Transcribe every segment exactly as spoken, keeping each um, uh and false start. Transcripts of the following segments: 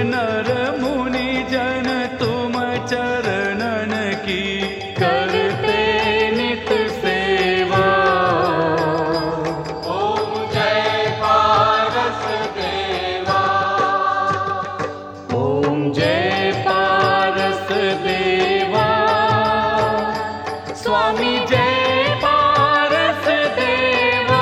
नर मुनि जन तुम चरणन की करते नित सेवा। ओम जय पारस देवा। ओम जय पारस देवा। स्वामी जय पारस देवा।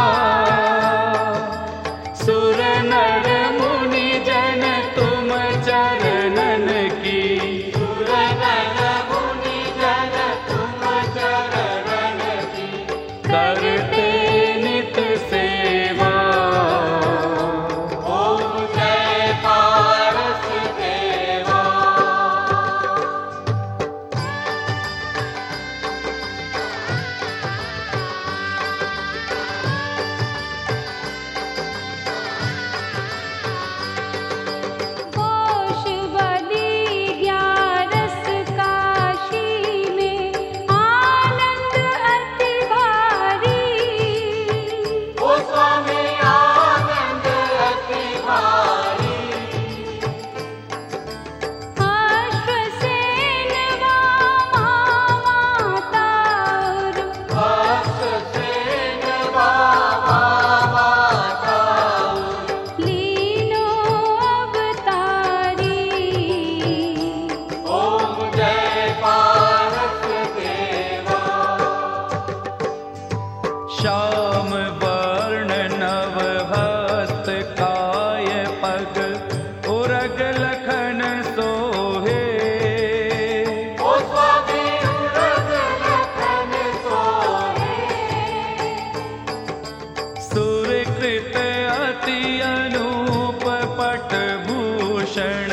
सुर नर मुनि जन तुम चरणन की सुर नर मुनि जन तुम चरणन की करते नित सेवा। ओम जय पारस देवा। कोश बलि ग्यारस काशी में आनंद अति भारी। ओ स्वामी आनंद अति भारी। अश्वसेन महामाता अश्वसेन महामाता लीनो अवतारी। ओम जय पारस देवा। श्याम वर्ण नव हस्त काय पग उरग लखन सोहे। ओ स्वामी उरग लखन सोहे। सुरकृत अति अनूप पट भूषण